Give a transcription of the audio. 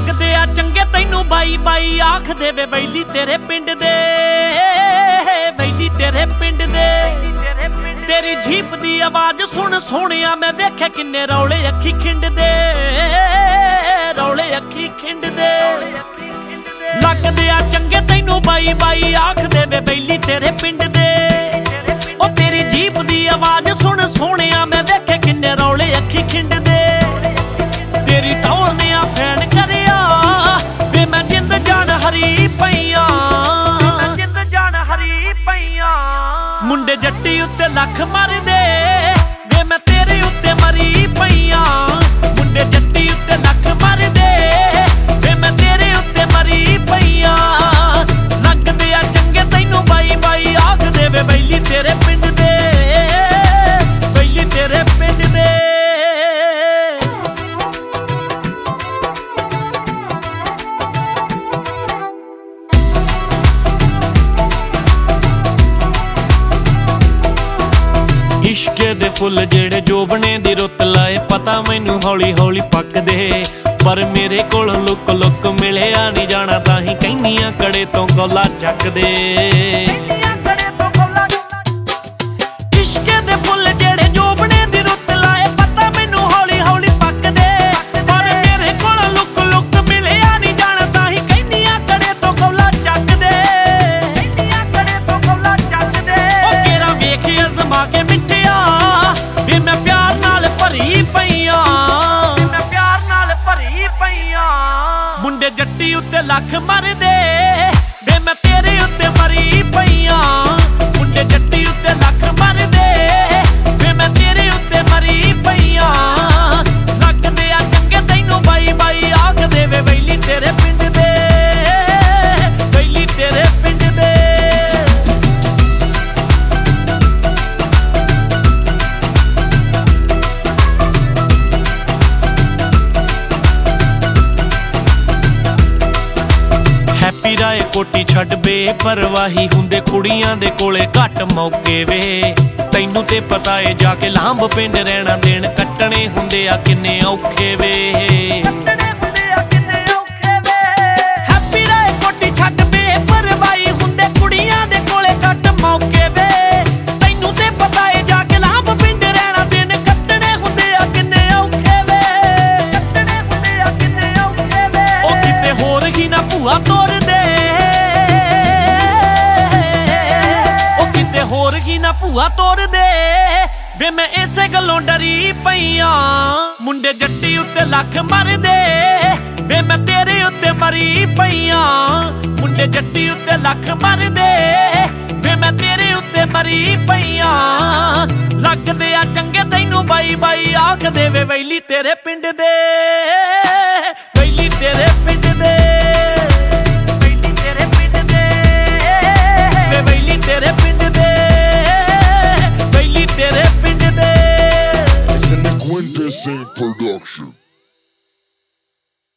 ਲੱਗਦੇ ਆ ਚੰਗੇ ਤੈਨੂੰ ਬਾਈ ਬਾਈ ਆਖ ਦੇਵੇ ਵੈਲੀ ਤੇਰੇ ਪਿੰਡ ਦੇ, ਵੈਲੀ ਤੇਰੇ ਪਿੰਡ ਦੇ। ਤੇਰੀ ਜੀਪ ਦੀ ਆਵਾਜ਼ ਸੁਣ ਸੋਹਣਿਆ ਮੈਂ ਵੇਖਿਆ ਕਿੰਨੇ ਰੌਲੇ ਅੱਖੀ ਖਿੰਡਦੇ, ਰੌਲੇ ਅੱਖੀ ਖਿੰਡਦੇ। ਲੱਗਦੇ ਆ ਚੰਗੇ ਤੈਨੂੰ ਬਾਈ ਬਾਈ ਆਖ ਦੇਵੇ ਵੈਲੀ ਤੇਰੇ ਪਿੰਡ ਦੇ। ਉਹ ਤੇਰੀ ਜੀਪ ਦੀ ਆਵਾਜ਼ ਸੁਣ ਸੋਹਣਿਆ ਮੈਂ ਵੇਖਿਆ ਕਿੰਨੇ ਰੌਲੇ ਅੱਖੀ ਖਿੰਡਦੇ। ਤੇਰੀ ਟੌਰ ਨੇ ਆ ਫੈਨ ਕਰਿਆ ਵੇ ਮੈਂ ਜਿੰਦ ਜਾਨ ਹਰੀ ਪਈਆਂ, ਮੈਂ ਜਿੰਦ ਜਾਨ ਹਰੀ ਪਈਆਂ। ਮੁੰਡੇ ਜੱਟੀ ਉੱਤੇ ਲੱਖ ਮਰਦੇ ਵੇ ਮੈਂ ਤੇਰੇ ਉੱਤੇ ਮਰੀ ਪਈਆਂ। ਮੁੰਡੇ ਜੱਟੀ ਉੱਤੇ ਲੱਖ ਮਰਦੇ ਵੇ ਮੈਂ ਤੇਰੇ ਉੱਤੇ ਮਰੀ ਪਈਆਂ। ਲੱਗਦੇ ਆ ਚੰਗੇ ਤੈਨੂੰ ਬਾਈ ਬਾਈ ਆਖ ਦੇਵੇ ਵੈਲੀ ਤੇਰੇ ਪਿੰਡ ਦੇ, ਵੈਲੀ ਤੇਰੇ ਪਿੰਡ ਦੇ। ਇਸ਼ਕੇ ਦੇ ਫੁੱਲ ਜਿਹੜੇ ਜੋਬਣੇ ਦੀ ਰੁੱਤ ਲਾਏ ਪਤਾ ਮੈਨੂੰ ਹੌਲੀ ਹੌਲੀ ਪੱਕਦੇ। ਪਰ ਮੇਰੇ ਕੋਲ ਲੁੱਕ ਲੁੱਕ ਮਿਲਿਆ ਨਹੀਂ ਜਾਣਾ ਤਾਂ ਹੀ ਕਹਿੰਦੀਆਂ ਕੜੇ ਤੋਂ ਗੋਲਾ ਚੱਕਦੇ। ਇਸ਼ਕੇ ਦੇ ਫੁੱਲ ਜਿਹੜੇ ਜੋਬਣੇ ਦੀ ਰੁੱਤ ਲਾਏ ਪਤਾ ਮੈਨੂੰ ਹੌਲੀ ਹੌਲੀ ਪੱਕਦੇ। ਪਰ ਮੇਰੇ ਕੋਲ ਲੁੱਕ ਲੁੱਕ ਮਿਲਿਆ ਨਹੀਂ ਜਾਣਾ ਤਾਂ ਹੀ ਕਹਿੰਦੀਆਂ ਕੜੇ ਤੋਂ ਗੋਲਾ ਚੱਕਦੇ, ਕਹਿੰਦੀਆਂ ਕੜੇ ਤੋਂ ਗੋਲਾ ਚੱਕਦੇ। ਉਹ ਕੇਰਾ ਵੇਖ ਅਜ਼ਮਾ ਕੇ ਵੇ ਮੈਂ ਪਿਆਰ ਨਾਲ ਭਰੀ ਪਈਆਂ, ਮੈਂ ਪਿਆਰ ਨਾਲ ਭਰੀ ਪਈਆਂ। ਮੁੰਡੇ ਜੱਟੀ ਉੱਤੇ ਲੱਖ ਮਰਦੇ ਵੇ ਮੈਂ ਤੇਰੇ ਉੱਤੇ ਮਰੀ ਪਈਆਂ। ਮੁੰਡੇ ਜੱਟੀ ਉੱਤੇ ਲੱਖ ਮਰਦੇ ਵੇ ਮੈਂ ਤੇਰੇ ਉੱਤੇ ਮਰੀ ਪਈਆਂ। ਲੱਗਦੇ ਆ ਚੰਗੇ ਤੈਨੂੰ ਬਾਈ ਬਾਈ ਆਖ ਦੇਵੇ ਵੈਲੀ ਤੇਰੇ ਪਿੰਡ ਦੇ, ਵੈਲੀ ਤੇਰੇ ਪਿੰਡ ਦੇ। ਹੈਪੀ ਰਾਏ ਕੋਟੀ ਛੱਡ ਬੇਪਰਵਾਹੀ ਹੁੰਦੇ ਕੁੜੀਆਂ ਦੇ ਕੋਲੇ ਘੱਟ ਮੌਕੇ ਵੇ। ਤੈਨੂੰ ਤੇ ਪਤਾ ਏ ਜਾ ਕੇ ਲਾਂਭ ਪਿੰਡ ਰਹਿਣਾ ਦਿਨ ਕੱਟਣੇ ਹੁੰਦੇ ਆ ਕਿੰਨੇ ਔਖੇ ਵੇ। ਹੈਪੀ ਰਾਏ ਕੋਟੀ ਛੱਡ ਬੇਪਰਵਾਹੀ ਹੁੰਦੇ ਕੁੜੀਆਂ ਦੇ ਕੋਲੇ ਘੱਟ ਮੌਕੇ ਵੇ। ਤੈਨੂੰ ਤੇ ਪਤਾ ਏ ਜਾ ਕੇ ਲਾਂਭ ਪਿੰਡ ਰਹਿਣਾ ਦਿਨ ਕੱਟਣੇ ਹੁੰਦੇ ਆ ਕਿੰਨੇ ਔਖੇ ਵੇ, ਕੱਟਣੇ ਹੁੰਦੇ ਆ ਕਿੰਨੇ ਔਖੇ ਵੇ। ਉਹ ਕਿਤੇ ਹੋਰ ਹੀ ਨਾ ਭੂਆ ਤੋਰਦੇ, ਉਹ ਕਿਤੇ ਹੋਰ ਹੀ ਨਾ ਭੂਆ ਤੋਰਦੇ ਵੇ ਮੈਂ ਇਸੇ ਗੱਲੋਂ ਡਰੀ ਪਈਆਂ। ਮੁੰਡੇ ਜੱਟੀ ਉੱਤੇ ਲੱਖ ਮਰਦੇ ਵੇ ਮੈਂ ਤੇਰੇ ਉੱਤੇ ਮਰੀ ਪਈਆਂ। ਮੁੰਡੇ ਜੱਟੀ ਉੱਤੇ ਲੱਖ ਮਰਦੇ ਵੇ ਮੈਂ ਤੇਰੇ ਉੱਤੇ ਮਰੀ ਪਈਆਂ। ਲੱਗਦੇ ਆ ਚੰਗੇ ਤੈਨੂੰ ਬਾਈ ਬਾਈ ਆਖ ਦੇਵੇ ਵੈਲੀ ਤੇਰੇ ਪਿੰਡ ਦੇ।